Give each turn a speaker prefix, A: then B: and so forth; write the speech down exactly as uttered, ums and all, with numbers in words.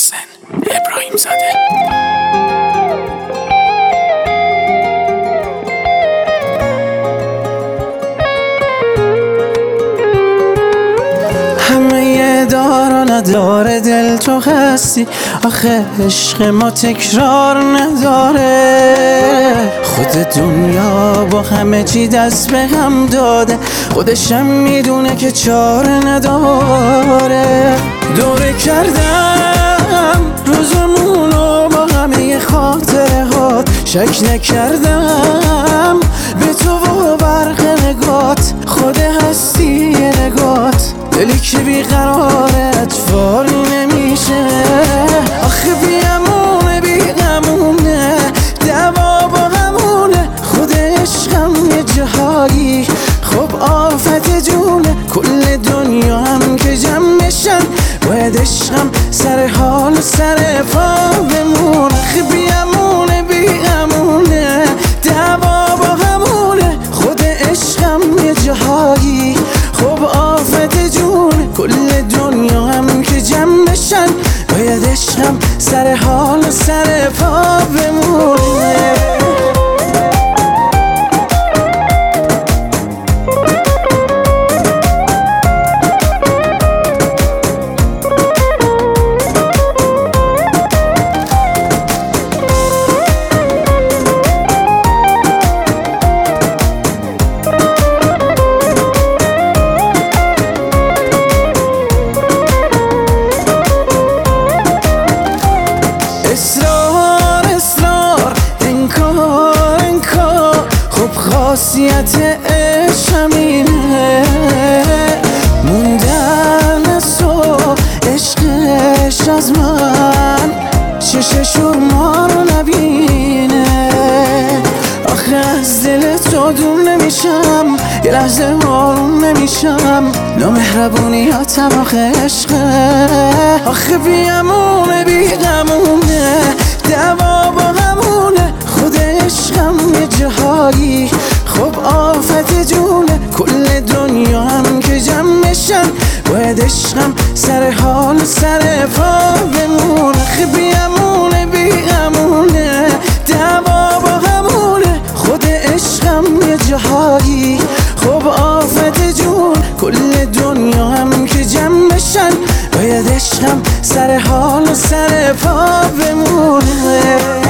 A: محسن ابراهیم زاده.
B: همه دار و نداره دل تو هستی، آخه عشق ما تکرار نداره. خود دنیا با همه چی دست به هم داده، خودشم میدونه که چاره نداره. دوره کردم روزمونو با همه خاطره هات، شک نکردم به تو و برق نگات، خود هستی نگات. دلی که بیقراره اتفاری نمیشه، آخه بیامونه بیغمونه، دوا با همونه. خود عشقم یه جهایی خب آفت جونه، کل دنیا هم که جمع بشن باید عشقم سر حال و سر پا بمونه. آخه بیامونه بیغمونه، دوا با همونه. خود عشقم یه جهایی خب آفت جونه، کل دنیا هم که جمع بشن باید عشقم سر حال و سر پا بمونه. اصرار اصرار انکار انکار، خب خاصیت عشق همینه. موندن از تو عشقش از من، چششور ما رو نبینه. آخه از دل تو دور نمیشم، یه لحظه آروم نمیشم. نامهربونیاتم آخه عشقه، آخه بیامونه بیغمونه، دوا با همونه. خود عشقم یه جهایی خب آفت جونه، کل دنیا هم که جمع بشن باید عشقم سر حال و سر پا بمونه. آخه بیامونه بیغمونه، دوا با همونه. خود عشقم یه جهایی خب آفت جون، کل دنیا هم که جمع بشن باید عشقم سر حال و سر پا بمونه.